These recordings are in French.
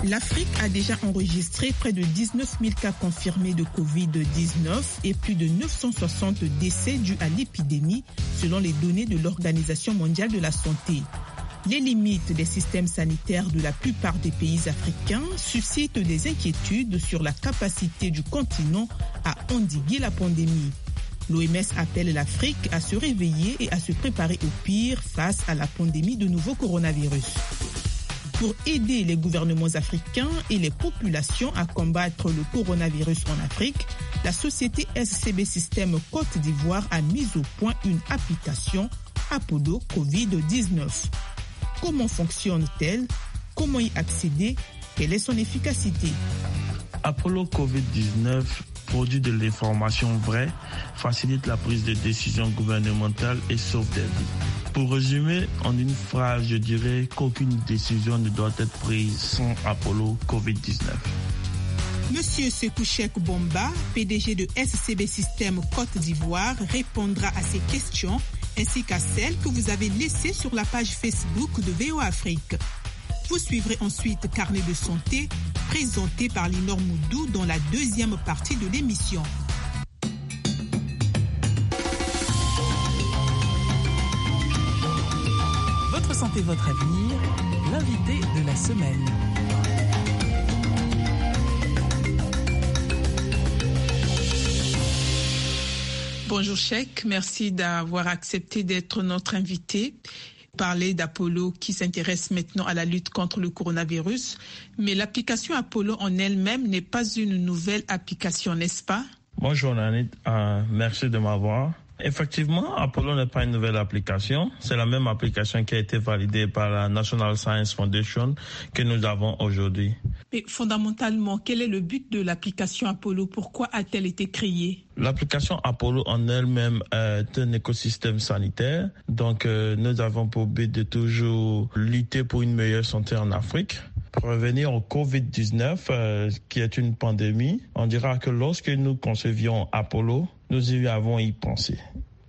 L'Afrique a déjà enregistré près de 19 000 cas confirmés de Covid-19 et plus de 960 décès dus à l'épidémie, selon les données de l'Organisation mondiale de la santé. Les limites des systèmes sanitaires de la plupart des pays africains suscitent des inquiétudes sur la capacité du continent à endiguer la pandémie. L'OMS appelle l'Afrique à se réveiller et à se préparer au pire face à la pandémie de nouveau coronavirus. Pour aider les gouvernements africains et les populations à combattre le coronavirus en Afrique, la société SCB System Côte d'Ivoire a mis au point une application Apollo Covid-19. Comment fonctionne-t-elle? Comment y accéder? Quelle est son efficacité? Apollo Covid-19 produit de l'information vraie, facilite la prise de décision gouvernementale et sauve des vies. Pour résumer, en une phrase, je dirais qu'aucune décision ne doit être prise sans Apollo Covid-19. Monsieur Sekouchek Bomba, PDG de SCB System Côte d'Ivoire, répondra à ces questions ainsi qu'à celles que vous avez laissées sur la page Facebook de VOA Afrique. Vous suivrez ensuite Carnet de santé, présenté par Linor Moudou dans la deuxième partie de l'émission. Votre santé, votre avenir, l'invité de la semaine. Bonjour Cheikh, merci d'avoir accepté d'être notre invité. Parler d'Apollo qui s'intéresse maintenant à la lutte contre le coronavirus. Mais l'application Apollo en elle-même n'est pas une nouvelle application, n'est-ce pas? Bonjour Nanit, merci de m'avoir. Effectivement, Apollo n'est pas une nouvelle application. C'est la même application qui a été validée par la National Science Foundation que nous avons aujourd'hui. Mais fondamentalement, quel est le but de l'application Apollo? Pourquoi a-t-elle été créée? L'application Apollo en elle-même est un écosystème sanitaire. Donc, nous avons pour but de toujours lutter pour une meilleure santé en Afrique. Pour revenir au Covid-19, qui est une pandémie, on dira que lorsque nous concevions Apollo, nous y avons y pensé.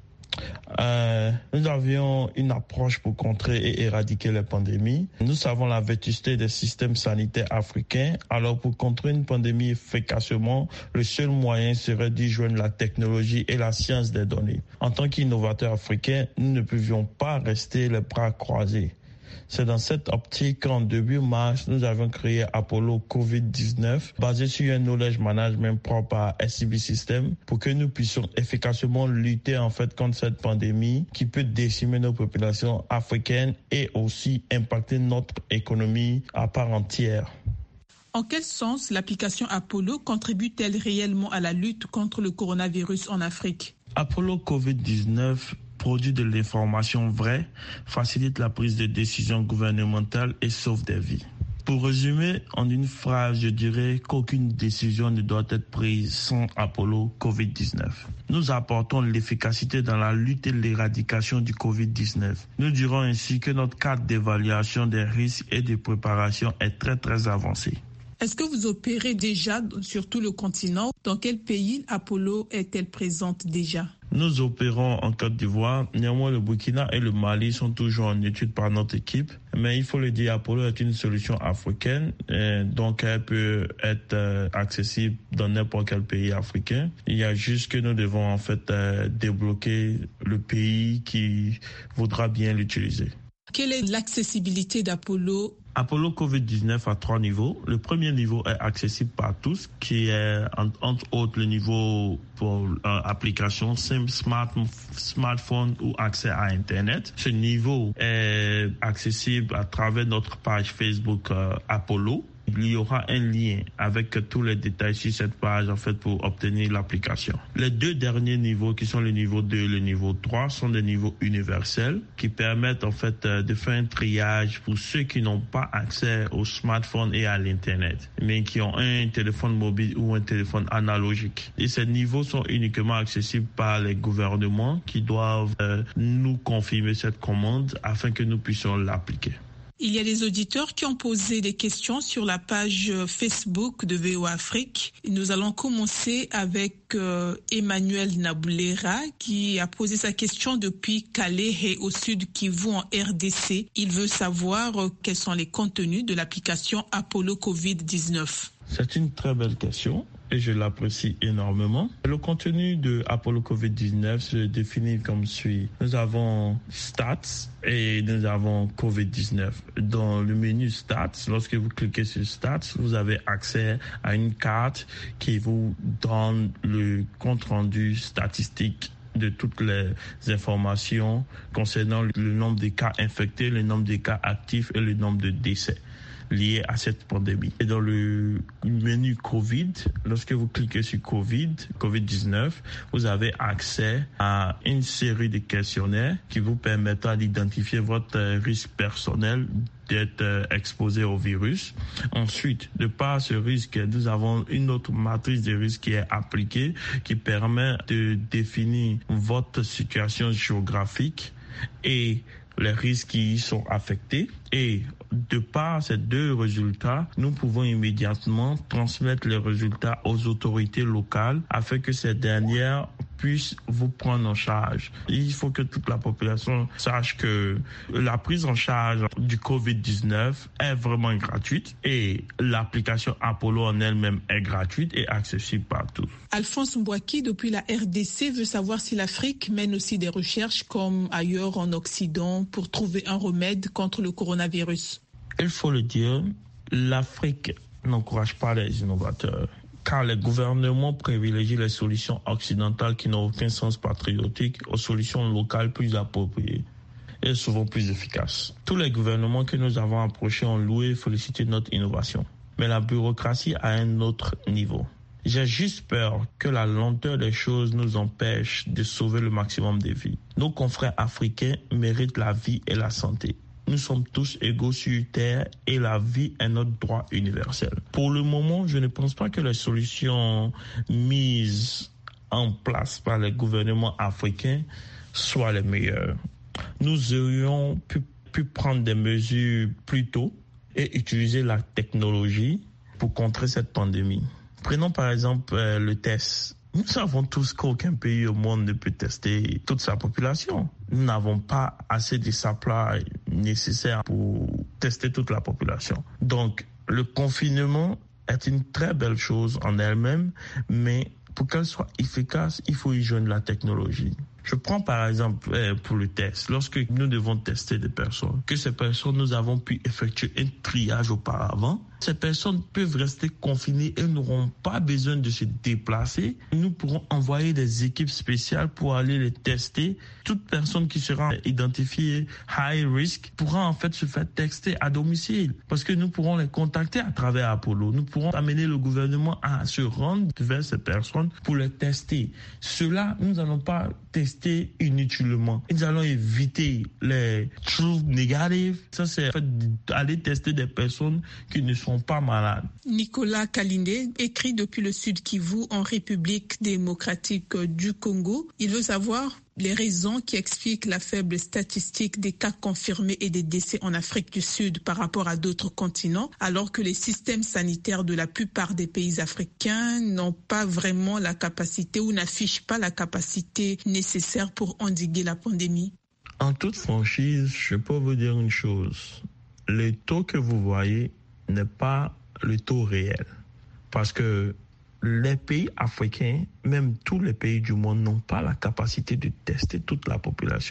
Nous avions une approche pour contrer et éradiquer les pandémies. Nous savons la vétusté des systèmes sanitaires africains. Alors pour contrer une pandémie efficacement, le seul moyen serait d'y joindre la technologie et la science des données. En tant qu'innovateurs africains, nous ne pouvions pas rester les bras croisés. C'est dans cette optique qu'en début mars, nous avons créé Apollo Covid-19 basé sur un knowledge management propre à SCB System pour que nous puissions efficacement lutter contre cette pandémie qui peut décimer nos populations africaines et aussi impacter notre économie à part entière. En quel sens l'application Apollo contribue-t-elle réellement à la lutte contre le coronavirus en Afrique? Apollo Covid-19 produit de l'information vraie, facilite la prise de décision gouvernementale et sauve des vies. Pour résumer, en une phrase, je dirais qu'aucune décision ne doit être prise sans Apollo Covid-19. Nous apportons l'efficacité dans la lutte et l'éradication du Covid-19. Nous dirons ainsi que notre cadre d'évaluation des risques et de préparation est très avancé. Est-ce que vous opérez déjà sur tout le continent? Dans quel pays Apollo est-elle présente déjà? Nous opérons en Côte d'Ivoire. Néanmoins, le Burkina et le Mali sont toujours en étude par notre équipe. Mais il faut le dire, Apollo est une solution africaine. Donc, elle peut être accessible dans n'importe quel pays africain. Il y a juste que nous devons débloquer le pays qui voudra bien l'utiliser. Quelle est l'accessibilité d'Apollo? Apollo Covid-19 a 3 niveaux. Le premier niveau est accessible par tous, qui est entre autres le niveau pour application SIM, smartphone ou accès à Internet. Ce niveau est accessible à travers notre page Facebook Apollo. Il y aura un lien avec tous les détails sur cette page pour obtenir l'application. Les 2 derniers niveaux qui sont le niveau 2 et le niveau 3 sont des niveaux universels qui permettent de faire un triage pour ceux qui n'ont pas accès au smartphone et à l'internet, mais qui ont un téléphone mobile ou un téléphone analogique. Et ces niveaux sont uniquement accessibles par les gouvernements qui doivent nous confirmer cette commande afin que nous puissions l'appliquer. Il y a des auditeurs qui ont posé des questions sur la page Facebook de VOA Afrique. Nous allons commencer avec Emmanuel Naboulera qui a posé sa question depuis Calais et au sud Kivu en RDC. Il veut savoir quels sont les contenus de l'application Apollo Covid-19. C'est une très belle question et je l'apprécie énormément. Le contenu de Apollo Covid-19 se définit comme suit. Nous avons Stats et nous avons Covid-19. Dans le menu Stats, lorsque vous cliquez sur Stats, vous avez accès à une carte qui vous donne le compte-rendu statistique de toutes les informations concernant le nombre de cas infectés, le nombre de cas actifs et le nombre de décès liés à cette pandémie. Et dans le menu Covid, lorsque vous cliquez sur Covid-19, vous avez accès à une série de questionnaires qui vous permettra d'identifier votre risque personnel d'être exposé au virus. Ensuite, de par ce risque, nous avons une autre matrice de risque qui est appliquée, qui permet de définir votre situation géographique et les risques qui y sont affectés. Et de par ces deux résultats, nous pouvons immédiatement transmettre les résultats aux autorités locales afin que ces dernières puissent vous prendre en charge. Il faut que toute la population sache que la prise en charge du COVID-19 est vraiment gratuite et l'application Apollo en elle-même est gratuite et accessible partout. Alphonse Mbouaki, depuis la RDC, veut savoir si l'Afrique mène aussi des recherches comme ailleurs en Occident pour trouver un remède contre le coronavirus. Il faut le dire, l'Afrique n'encourage pas les innovateurs, car les gouvernements privilégient les solutions occidentales qui n'ont aucun sens patriotique aux solutions locales plus appropriées et souvent plus efficaces. Tous les gouvernements que nous avons approchés ont loué et félicité notre innovation. Mais la bureaucratie à un autre niveau. J'ai juste peur que la lenteur des choses nous empêche de sauver le maximum de vies. Nos confrères africains méritent la vie et la santé. Nous sommes tous égaux sur Terre et la vie est notre droit universel. Pour le moment, je ne pense pas que les solutions mises en place par les gouvernements africains soient les meilleures. Nous aurions pu prendre des mesures plus tôt et utiliser la technologie pour contrer cette pandémie. Prenons par exemple le test. Nous savons tous qu'aucun pays au monde ne peut tester toute sa population. Nous n'avons pas assez de supply nécessaire pour tester toute la population. Donc, le confinement est une très belle chose en elle-même, mais pour qu'elle soit efficace, il faut y joindre la technologie. Je prends par exemple pour le test, lorsque nous devons tester des personnes, que ces personnes, nous avons pu effectuer un triage auparavant, ces personnes peuvent rester confinées et n'auront pas besoin de se déplacer. Nous pourrons envoyer des équipes spéciales pour aller les tester. Toute personne qui sera identifiée high risk pourra en fait se faire tester à domicile parce que nous pourrons les contacter à travers Apollo. Nous pourrons amener le gouvernement à se rendre vers ces personnes pour les tester. Cela, nous n'allons pas tester inutilement. Nous allons éviter les true negative. Ça, c'est en fait aller tester des personnes qui ne sont pas malades. Nicolas Kalindé écrit depuis le Sud Kivu en République démocratique du Congo. Il veut savoir les raisons qui expliquent la faible statistique des cas confirmés et des décès en Afrique du Sud par rapport à d'autres continents, alors que les systèmes sanitaires de la plupart des pays africains n'ont pas vraiment la capacité ou n'affichent pas la capacité nécessaire pour endiguer la pandémie. En toute franchise, je peux vous dire une chose. Le taux que vous voyez n'est pas le taux réel. Parce que les pays africains, même tous les pays du monde, n'ont pas la capacité de tester toute la population.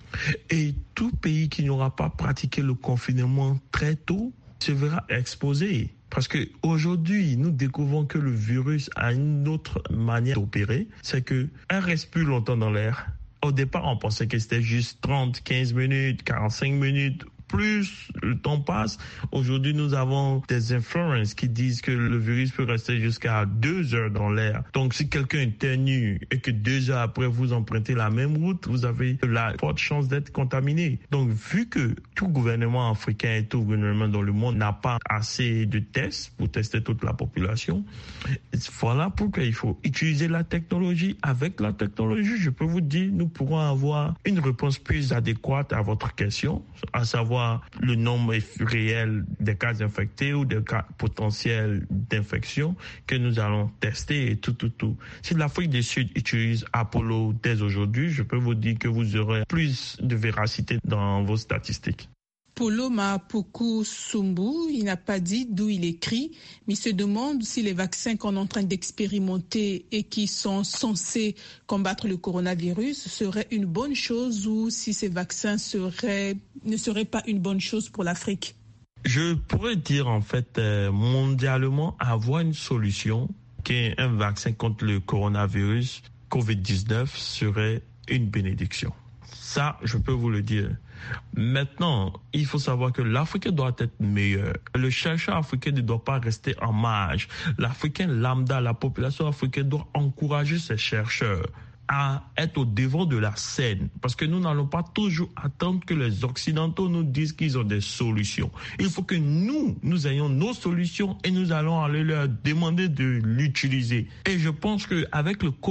Et tout pays qui n'aura pas pratiqué le confinement très tôt se verra exposé. Parce qu'aujourd'hui, nous découvrons que le virus a une autre manière d'opérer. C'est qu'elle reste plus longtemps dans l'air. Au départ, on pensait que c'était juste 30, 15 minutes, 45 minutes. Plus le temps passe, aujourd'hui nous avons des influences qui disent que le virus peut rester jusqu'à 2 heures dans l'air. Donc si quelqu'un éternue et que 2 heures après vous empruntez la même route, vous avez la forte chance d'être contaminé. Donc vu que tout gouvernement africain et tout gouvernement dans le monde n'a pas assez de tests pour tester toute la population, voilà pourquoi il faut utiliser la technologie. Avec la technologie, je peux vous dire, nous pourrons avoir une réponse plus adéquate à votre question, à savoir savoir le nombre réel des cas infectés ou des cas potentiels d'infection que nous allons tester et tout. Si l'Afrique du Sud utilise Apollo dès aujourd'hui, je peux vous dire que vous aurez plus de véracité dans vos statistiques. Polo Mapuku Sumbu, il n'a pas dit d'où il écrit, mais il se demande si les vaccins qu'on est en train d'expérimenter et qui sont censés combattre le coronavirus seraient une bonne chose ou si ces vaccins ne seraient pas une bonne chose pour l'Afrique. Je pourrais dire en fait mondialement avoir une solution qui est un vaccin contre le coronavirus COVID-19 serait une bénédiction. Ça, je peux vous le dire. Maintenant, il faut savoir que l'Africain doit être meilleur. Le chercheur africain ne doit pas rester en marge. L'Africain lambda, la population africaine doit encourager ses chercheurs à être au devant de la scène. Parce que nous n'allons pas toujours attendre que les Occidentaux nous disent qu'ils ont des solutions. Il faut que nous ayons nos solutions et nous allons aller leur demander de l'utiliser. Et je pense qu'avec le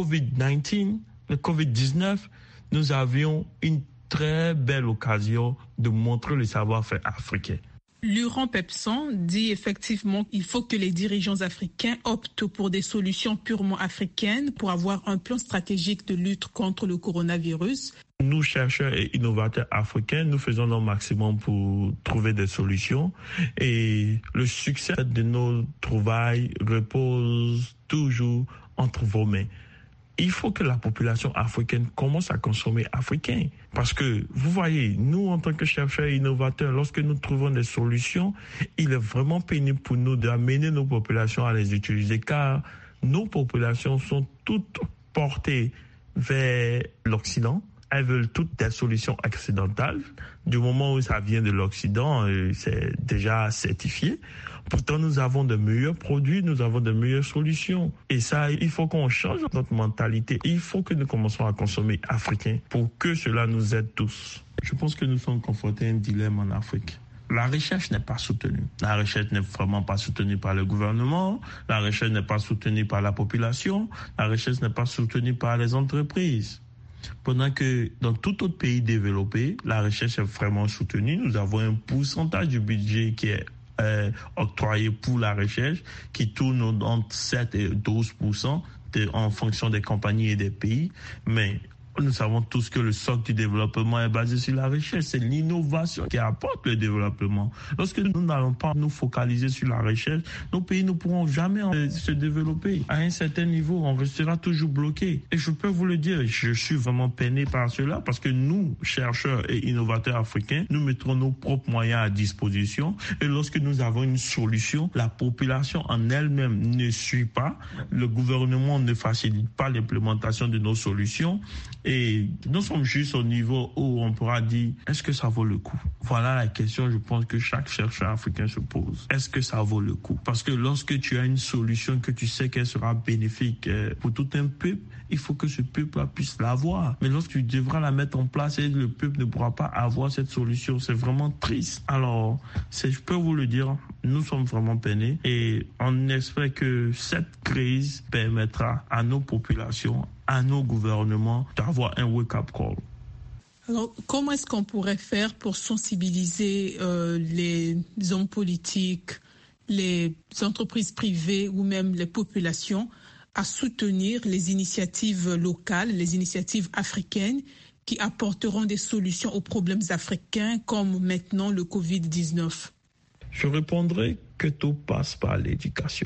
COVID-19, nous avions une très belle occasion de montrer le savoir-faire africain. Laurent Pepson dit effectivement qu'il faut que les dirigeants africains optent pour des solutions purement africaines pour avoir un plan stratégique de lutte contre le coronavirus. Nous, chercheurs et innovateurs africains, nous faisons notre maximum pour trouver des solutions et le succès de nos trouvailles repose toujours entre vos mains. Il faut que la population africaine commence à consommer africain. Parce que, vous voyez, nous, en tant que chercheurs et innovateurs, lorsque nous trouvons des solutions, il est vraiment pénible pour nous d'amener nos populations à les utiliser, car nos populations sont toutes portées vers l'Occident. Elles veulent toutes des solutions occidentales. Du moment où ça vient de l'Occident, c'est déjà certifié. Pourtant, nous avons de meilleurs produits, nous avons de meilleures solutions. Et ça, il faut qu'on change notre mentalité. Il faut que nous commençons à consommer africain pour que cela nous aide tous. Je pense que nous sommes confrontés à un dilemme en Afrique. La recherche n'est pas soutenue. La recherche n'est vraiment pas soutenue par le gouvernement. La recherche n'est pas soutenue par la population. La recherche n'est pas soutenue par les entreprises. Pendant que dans tout autre pays développé, la recherche est vraiment soutenue. Nous avons un pourcentage du budget qui est octroyé pour la recherche qui tourne entre 7 et 12% en fonction des compagnies et des pays. Mais nous savons tous que le socle du développement est basé sur la recherche. C'est l'innovation qui apporte le développement. Lorsque nous n'allons pas nous focaliser sur la recherche, nos pays ne pourront jamais se développer. À un certain niveau, on restera toujours bloqué. Et je peux vous le dire, je suis vraiment peiné par cela parce que nous, chercheurs et innovateurs africains, nous mettrons nos propres moyens à disposition. Et lorsque nous avons une solution, la population en elle-même ne suit pas. Le gouvernement ne facilite pas l'implémentation de nos solutions. Et nous sommes juste au niveau où on pourra dire, est-ce que ça vaut le coup? Voilà la question, je pense, que chaque chercheur africain se pose. Est-ce que ça vaut le coup? Parce que lorsque tu as une solution que tu sais qu'elle sera bénéfique pour tout un peuple, il faut que ce peuple puisse l'avoir. Mais lorsque tu devras la mettre en place et le peuple ne pourra pas avoir cette solution, c'est vraiment triste. Alors, je peux vous le dire, nous sommes vraiment peinés et on espère que cette crise permettra à nos populations, à nos gouvernements d'avoir un wake-up call. Alors, comment est-ce qu'on pourrait faire pour sensibiliser les hommes politiques, les entreprises privées ou même les populations à soutenir les initiatives locales, les initiatives africaines qui apporteront des solutions aux problèmes africains comme maintenant le Covid-19? Je répondrai que tout passe par l'éducation.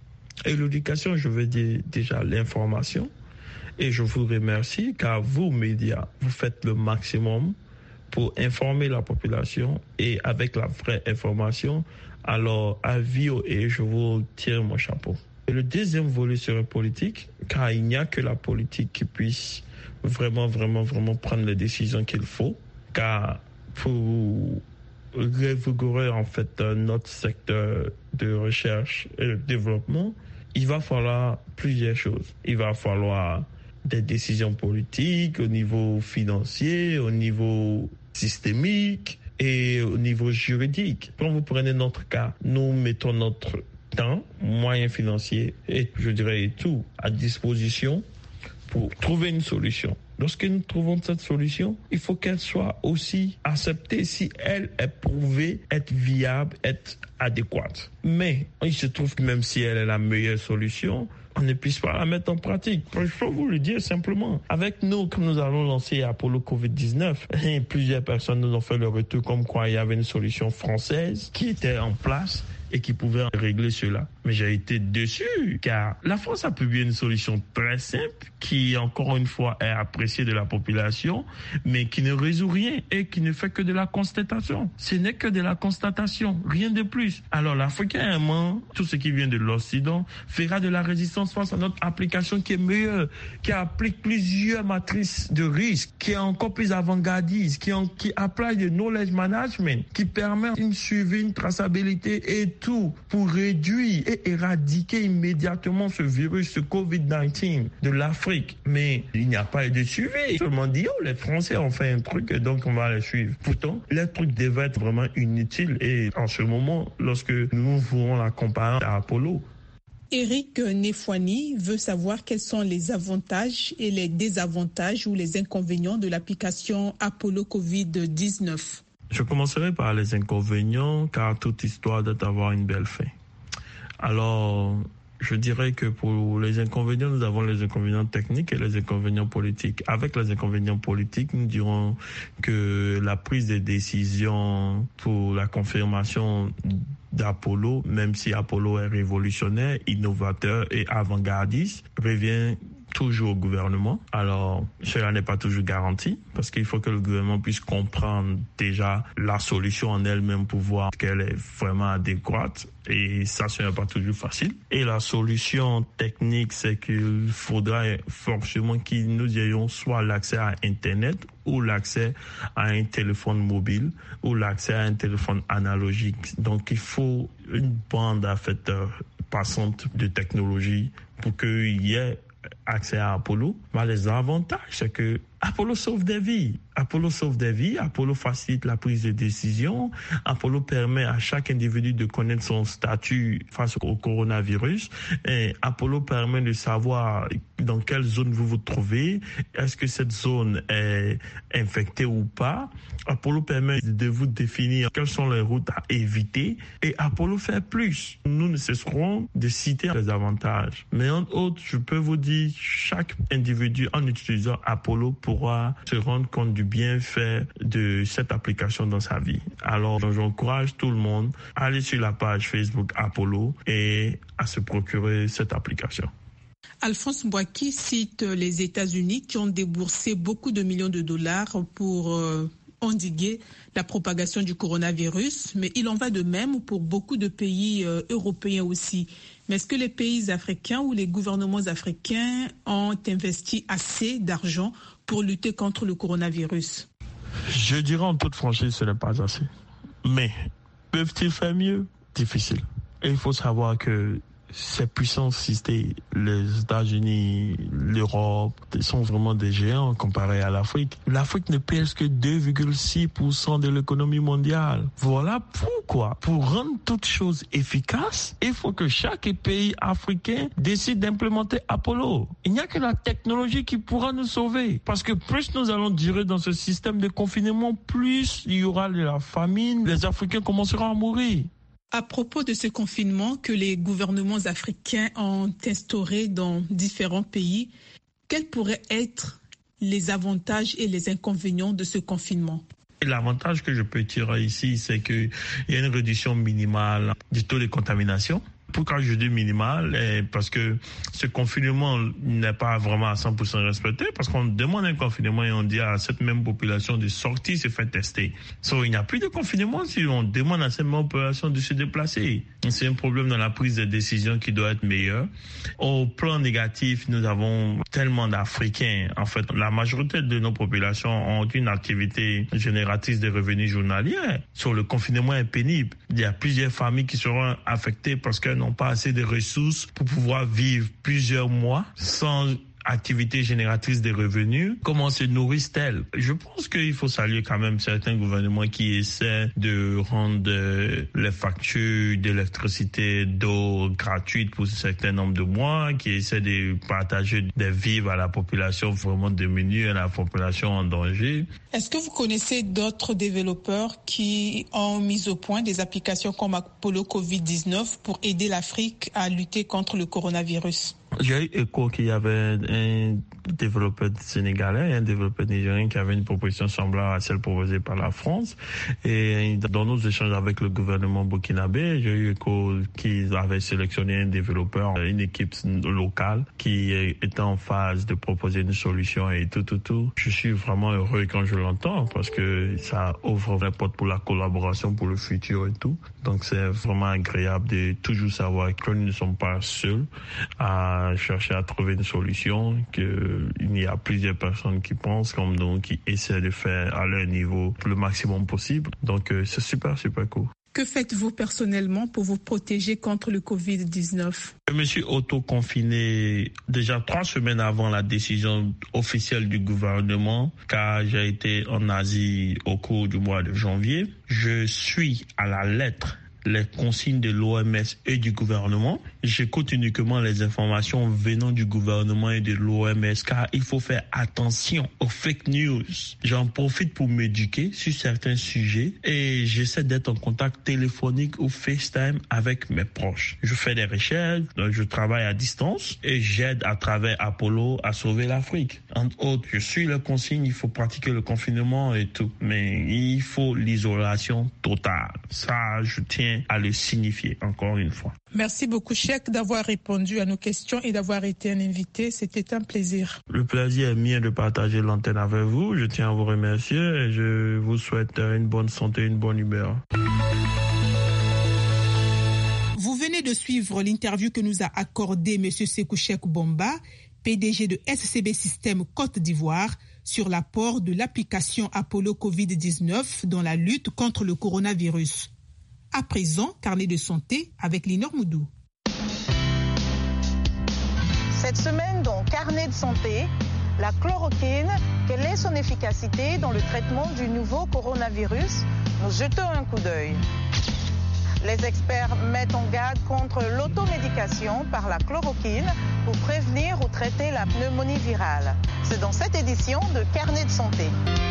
Et l'éducation, je veux dire déjà l'information. Et je vous remercie car vous, médias, vous faites le maximum pour informer la population et avec la vraie information. Alors, à VOA, je vous tire mon chapeau. Et le deuxième volet serait politique, car il n'y a que la politique qui puisse vraiment prendre les décisions qu'il faut. Car pour revigorer en fait notre secteur de recherche et de développement, il va falloir plusieurs choses. Il va falloir des décisions politiques au niveau financier, au niveau systémique et au niveau juridique. Quand vous prenez notre cas, nous mettons notre temps, moyens financiers et je dirais tout à disposition pour trouver une solution. Lorsque nous trouvons cette solution, il faut qu'elle soit aussi acceptée si elle est prouvée être viable, être adéquate. Mais il se trouve que même si elle est la meilleure solution, on ne puisse pas la mettre en pratique. Je peux vous le dire simplement. Avec nous, comme nous allons lancer Apollo Covid-19, plusieurs personnes nous ont fait le retour comme quoi il y avait une solution française qui était en place et qui pouvait régler cela. Mais j'ai été déçu, car la France a publié une solution très simple qui, encore une fois, est appréciée de la population, mais qui ne résout rien et qui ne fait que de la constatation. Ce n'est que de la constatation, rien de plus. Alors l'Africain aimant tout ce qui vient de l'Occident fera de la résistance face à notre application qui est meilleure, qui applique plusieurs matrices de risque, qui est encore plus avant-gardiste, qui applique le knowledge management, qui permet une suivi, une traçabilité et tout pour réduire et éradiquer immédiatement ce virus, ce Covid-19 de l'Afrique. Mais il n'y a pas eu de suivi. Tout le monde dit, les Français ont fait un truc, donc on va les suivre. Pourtant, les trucs devaient être vraiment inutiles. Et en ce moment, lorsque nous voulons la comparer à Apollo, Eric Nefouani veut savoir quels sont les avantages et les désavantages ou les inconvénients de l'application Apollo Covid-19. Je commencerai par les inconvénients, car toute histoire doit avoir une belle fin. Alors, je dirais que pour les inconvénients, nous avons les inconvénients techniques et les inconvénients politiques. Avec les inconvénients politiques, nous dirons que la prise de décision pour la confirmation d'Apollo, même si Apollo est révolutionnaire, innovateur et avant-gardiste, revient toujours au gouvernement. Alors, cela n'est pas toujours garanti parce qu'il faut que le gouvernement puisse comprendre déjà la solution en elle-même pour voir qu'elle est vraiment adéquate. Et ça, ce n'est pas toujours facile. Et la solution technique, c'est qu'il faudra forcément que nous ayons soit l'accès à Internet ou l'accès à un téléphone mobile ou l'accès à un téléphone analogique. Donc, il faut une bande passante de technologie pour qu'il y ait accès à Apollo. Mais les avantages, c'est que Apollo sauve des vies. Apollo sauve des vies, Apollo facilite la prise de décision, Apollo permet à chaque individu de connaître son statut face au coronavirus, et Apollo permet de savoir dans quelle zone vous vous trouvez, est-ce que cette zone est infectée ou pas. Apollo permet de vous définir quelles sont les routes à éviter, et Apollo fait plus. Nous ne cesserons de citer les avantages. Mais entre autres, je peux vous dire, chaque individu en utilisant Apollo pourra se rendre compte du bienfait de cette application dans sa vie. Alors, j'encourage tout le monde à aller sur la page Facebook Apollo et à se procurer cette application. Alphonse Mbouaki cite les États-Unis qui ont déboursé beaucoup de millions de dollars pour endiguer la propagation du coronavirus, mais il en va de même pour beaucoup de pays européens aussi. Mais est-ce que les pays africains ou les gouvernements africains ont investi assez d'argent pour lutter contre le coronavirus? Je dirais en toute franchise, ce n'est pas assez. Mais peuvent-ils faire mieux? Difficile. Et il faut savoir que ces puissances citées, les États-Unis, l'Europe, sont vraiment des géants comparés à l'Afrique. L'Afrique ne pèse que 2,6% de l'économie mondiale. Voilà pourquoi, pour rendre toute chose efficace, il faut que chaque pays africain décide d'implémenter Apollo. Il n'y a que la technologie qui pourra nous sauver. Parce que plus nous allons durer dans ce système de confinement, plus il y aura de la famine, les Africains commenceront à mourir. À propos de ce confinement que les gouvernements africains ont instauré dans différents pays, quels pourraient être les avantages et les inconvénients de ce confinement? L'avantage que je peux tirer ici, c'est qu'il y a une réduction minimale du taux de contamination. Pourquoi je dis minimal? Parce que ce confinement n'est pas vraiment à 100% respecté, parce qu'on demande un confinement et on dit à cette même population de sortir, se faire tester. Il n'y a plus de confinement si on demande à cette même population de se déplacer. C'est un problème dans la prise de décision qui doit être meilleure. Au plan négatif, nous avons tellement d'Africains. En fait, la majorité de nos populations ont une activité génératrice de revenus journaliers. Le confinement est pénible. Il y a plusieurs familles qui seront affectées parce qu'elles n'ont pas assez de ressources pour pouvoir vivre plusieurs mois sans activité génératrice des revenus, comment se nourrissent-elles? Je pense qu'il faut saluer quand même certains gouvernements qui essaient de rendre les factures d'électricité, d'eau gratuites pour un certain nombre de mois, qui essaient de partager des vivres à la population vraiment démunie, à la population en danger. Est-ce que vous connaissez d'autres développeurs qui ont mis au point des applications comme Apollo Covid-19 pour aider l'Afrique à lutter contre le coronavirus? J'ai eu écho qu'il y avait un développeur sénégalais et un développeur nigérien qui avait une proposition semblable à celle proposée par la France. Et dans nos échanges avec le gouvernement burkinabé, j'ai eu écho qu'ils avaient sélectionné un développeur, une équipe locale qui était en phase de proposer une solution et tout. Je suis vraiment heureux quand je l'entends parce que ça ouvre la porte pour la collaboration pour le futur et tout. Donc c'est vraiment agréable de toujours savoir que nous ne sommes pas seuls à chercher à trouver une solution, qu'il y a plusieurs personnes qui pensent comme nous, qui essaient de faire à leur niveau le maximum possible. Donc c'est super cool. Que faites-vous personnellement pour vous protéger contre le Covid-19? Je me suis auto-confiné déjà 3 semaines avant la décision officielle du gouvernement, car j'ai été en Asie au cours du mois de janvier. Je suis à la lettre les consignes de l'OMS et du gouvernement. J'écoute uniquement les informations venant du gouvernement et de l'OMS car il faut faire attention aux fake news. J'en profite pour m'éduquer sur certains sujets et j'essaie d'être en contact téléphonique ou FaceTime avec mes proches. Je fais des recherches, je travaille à distance et j'aide à travers Apollo à sauver l'Afrique. Entre autres, je suis les consignes, il faut pratiquer le confinement et tout, mais il faut l'isolation totale. Ça, je tiens à le signifier encore une fois. Merci beaucoup, Cheikh, d'avoir répondu à nos questions et d'avoir été un invité. C'était un plaisir. Le plaisir est mien de partager l'antenne avec vous. Je tiens à vous remercier et je vous souhaite une bonne santé, une bonne humeur. Vous venez de suivre l'interview que nous a accordée M. Sékou Cheikh Bomba, PDG de SCB Système Côte d'Ivoire, sur l'apport de l'application Apollo Covid-19 dans la lutte contre le coronavirus. À présent, carnet de santé avec Linor Moudou. Cette semaine, dans Carnet de santé, la chloroquine, quelle est son efficacité dans le traitement du nouveau coronavirus? Nous jetons un coup d'œil. Les experts mettent en garde contre l'automédication par la chloroquine pour prévenir ou traiter la pneumonie virale. C'est dans cette édition de Carnet de santé.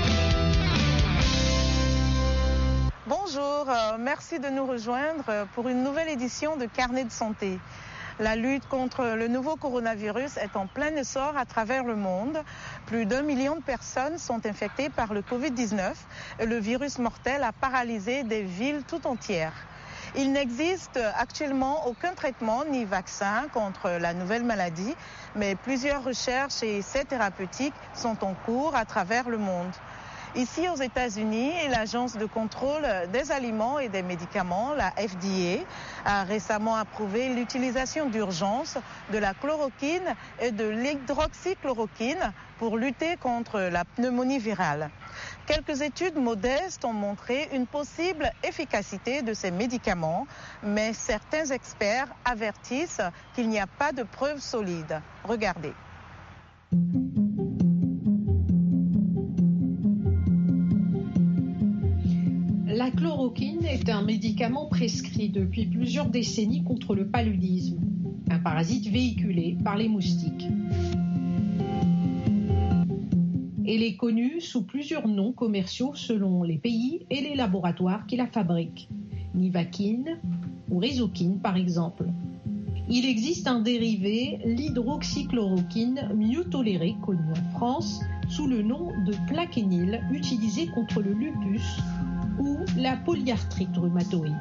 Bonjour, merci de nous rejoindre pour une nouvelle édition de Carnet de santé. La lutte contre le nouveau coronavirus est en plein essor à travers le monde. Plus d'1 million de personnes sont infectées par le Covid-19 et le virus mortel a paralysé des villes tout entières. Il n'existe actuellement aucun traitement ni vaccin contre la nouvelle maladie, mais plusieurs recherches et essais thérapeutiques sont en cours à travers le monde. Ici aux États-Unis, l'Agence de contrôle des aliments et des médicaments, la FDA, a récemment approuvé l'utilisation d'urgence de la chloroquine et de l'hydroxychloroquine pour lutter contre la pneumonie virale. Quelques études modestes ont montré une possible efficacité de ces médicaments, mais certains experts avertissent qu'il n'y a pas de preuves solides. Regardez. La chloroquine est un médicament prescrit depuis plusieurs décennies contre le paludisme, un parasite véhiculé par les moustiques. Elle est connue sous plusieurs noms commerciaux selon les pays et les laboratoires qui la fabriquent, Nivaquine ou Rhizoquine par exemple. Il existe un dérivé, l'hydroxychloroquine, mieux toléré, connu en France sous le nom de Plaquenil, utilisé contre le lupus ou la polyarthrite rhumatoïde.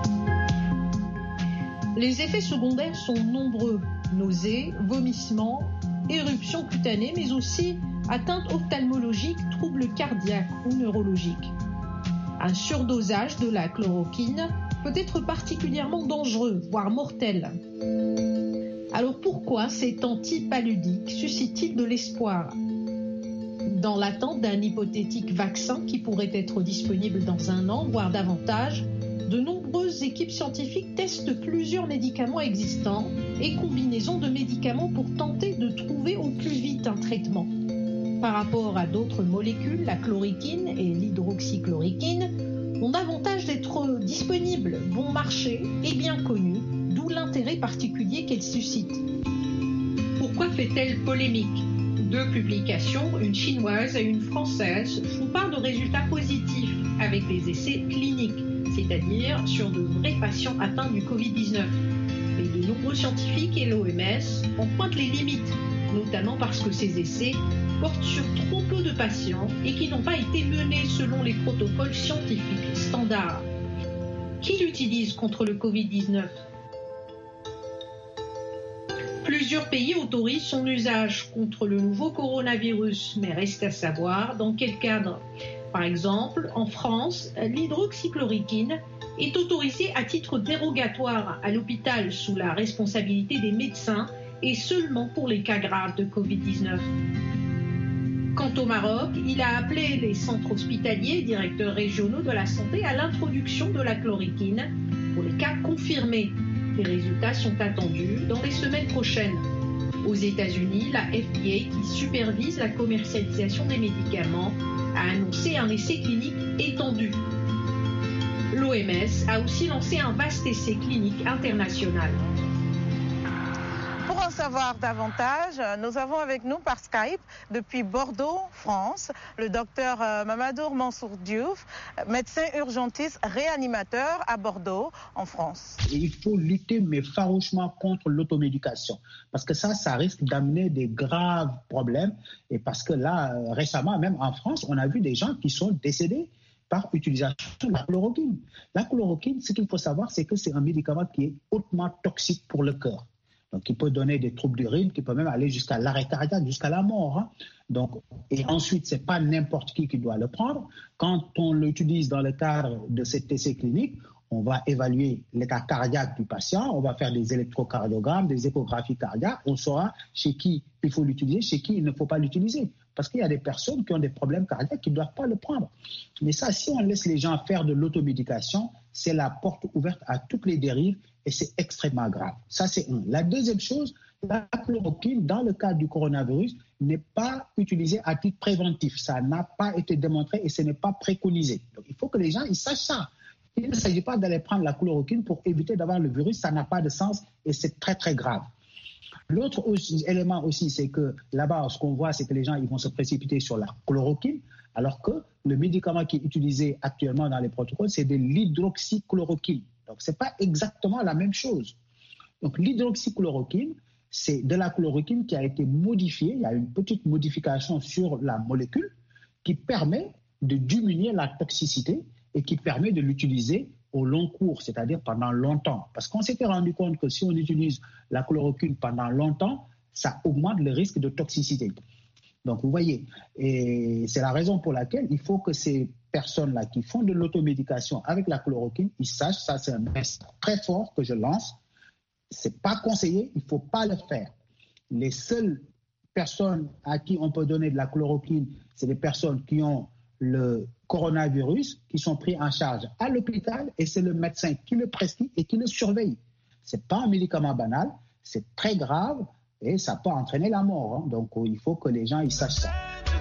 Les effets secondaires sont nombreux, nausées, vomissements, éruptions cutanées, mais aussi atteintes ophtalmologiques, troubles cardiaques ou neurologiques. Un surdosage de la chloroquine peut être particulièrement dangereux, voire mortel. Alors pourquoi cet antipaludique suscite-t-il de l'espoir ? Dans l'attente d'un hypothétique vaccin qui pourrait être disponible dans 1 an, voire davantage, de nombreuses équipes scientifiques testent plusieurs médicaments existants et combinaisons de médicaments pour tenter de trouver au plus vite un traitement. Par rapport à d'autres molécules, la chloroquine et l'hydroxychloroquine ont l'avantage d'être disponibles, bon marché et bien connues, d'où l'intérêt particulier qu'elles suscitent. Pourquoi fait-elle polémique ? 2 publications, une chinoise et une française, font part de résultats positifs avec des essais cliniques, c'est-à-dire sur de vrais patients atteints du Covid-19. Mais de nombreux scientifiques et l'OMS en pointent les limites, notamment parce que ces essais portent sur trop peu de patients et qui n'ont pas été menés selon les protocoles scientifiques standards. Qui l'utilise contre le Covid-19 ? Plusieurs pays autorisent son usage contre le nouveau coronavirus, mais reste à savoir dans quel cadre. Par exemple, en France, l'hydroxychloroquine est autorisée à titre dérogatoire à l'hôpital sous la responsabilité des médecins et seulement pour les cas graves de Covid-19. Quant au Maroc, il a appelé les centres hospitaliers et directeurs régionaux de la santé à l'introduction de la chloroquine pour les cas confirmés. Les résultats sont attendus dans les semaines prochaines. Aux États-Unis, la FDA, qui supervise la commercialisation des médicaments, a annoncé un essai clinique étendu. L'OMS a aussi lancé un vaste essai clinique international. Pour en savoir davantage, nous avons avec nous par Skype, depuis Bordeaux, France, le docteur Mamadou Mansour Diouf, médecin urgentiste réanimateur à Bordeaux, en France. Il faut lutter, mais farouchement, contre l'automédication. Parce que ça risque d'amener des graves problèmes. Et parce que là, récemment, même en France, on a vu des gens qui sont décédés par utilisation de la chloroquine. La chloroquine, ce qu'il faut savoir, c'est que c'est un médicament qui est hautement toxique pour le cœur. Donc, qui peut donner des troubles du rythme, qui peut même aller jusqu'à l'arrêt cardiaque, jusqu'à la mort. Hein. Donc, et ensuite, ce n'est pas n'importe qui doit le prendre. Quand on l'utilise dans le cadre de cet essai clinique, on va évaluer l'état cardiaque du patient, on va faire des électrocardiogrammes, des échographies cardiaques, on saura chez qui il faut l'utiliser, chez qui il ne faut pas l'utiliser. Parce qu'il y a des personnes qui ont des problèmes cardiaques qui ne doivent pas le prendre. Mais ça, si on laisse les gens faire de l'automédication, c'est la porte ouverte à toutes les dérives et c'est extrêmement grave. Ça, c'est un. La deuxième chose, la chloroquine, dans le cas du coronavirus, n'est pas utilisée à titre préventif. Ça n'a pas été démontré et ce n'est pas préconisé. Donc, il faut que les gens ils sachent ça. Il ne s'agit pas d'aller prendre la chloroquine pour éviter d'avoir le virus. Ça n'a pas de sens et c'est très, très grave. L'autre élément aussi, c'est que là-bas, ce qu'on voit, c'est que les gens ils vont se précipiter sur la chloroquine, alors que le médicament qui est utilisé actuellement dans les protocoles, c'est de l'hydroxychloroquine. Donc, ce n'est pas exactement la même chose. Donc, l'hydroxychloroquine, c'est de la chloroquine qui a été modifiée. Il y a une petite modification sur la molécule qui permet de diminuer la toxicité et qui permet de l'utiliser au long cours, c'est-à-dire pendant longtemps. Parce qu'on s'était rendu compte que si on utilise la chloroquine pendant longtemps, ça augmente le risque de toxicité. Donc, vous voyez, et c'est la raison pour laquelle il faut que ces personnes-là qui font de l'automédication avec la chloroquine, ils sachent, ça c'est un message très fort que je lance, c'est pas conseillé, il ne faut pas le faire. Les seules personnes à qui on peut donner de la chloroquine, c'est des personnes qui ont le coronavirus, qui sont pris en charge à l'hôpital et c'est le médecin qui le prescrit et qui le surveille. Ce n'est pas un médicament banal, c'est très grave et ça peut entraîner la mort. Hein. Donc il faut que les gens ils sachent ça.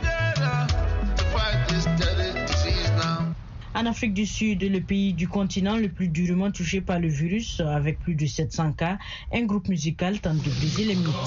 En Afrique du Sud, le pays du continent le plus durement touché par le virus, avec plus de 700 cas, un groupe musical tente de briser les mythes.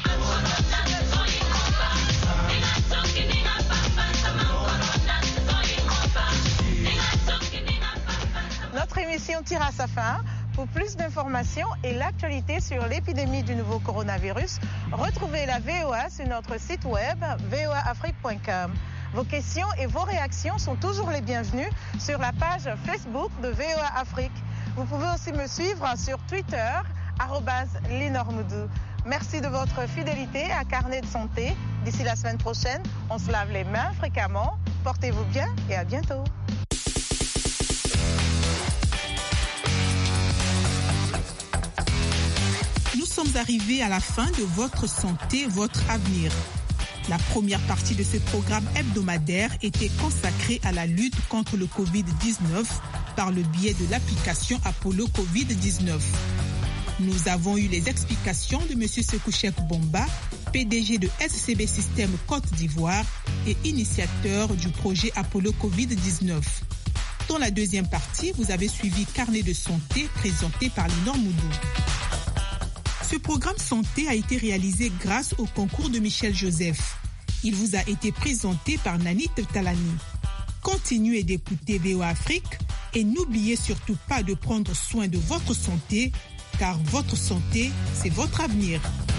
Notre émission tire à sa fin. Pour plus d'informations et l'actualité sur l'épidémie du nouveau coronavirus, retrouvez la VOA sur notre site web voaafrique.com. Vos questions et vos réactions sont toujours les bienvenues sur la page Facebook de VOA Afrique. Vous pouvez aussi me suivre sur Twitter, @Linormoudou. Merci de votre fidélité à Carnet de santé. D'ici la semaine prochaine, on se lave les mains fréquemment. Portez-vous bien et à bientôt. Nous sommes arrivés à la fin de Votre santé, votre avenir. La première partie de ce programme hebdomadaire était consacrée à la lutte contre le Covid-19 par le biais de l'application Apollo Covid-19. Nous avons eu les explications de M. Sekouchek Bomba, PDG de SCB Système Côte d'Ivoire et initiateur du projet Apollo Covid-19. Dans la deuxième partie, vous avez suivi Carnet de santé présenté par Linor Moudou. Ce programme santé a été réalisé grâce au concours de Michel Joseph. Il vous a été présenté par Nanit Talani. Continuez d'écouter VOA Afrique et n'oubliez surtout pas de prendre soin de votre santé, car votre santé, c'est votre avenir.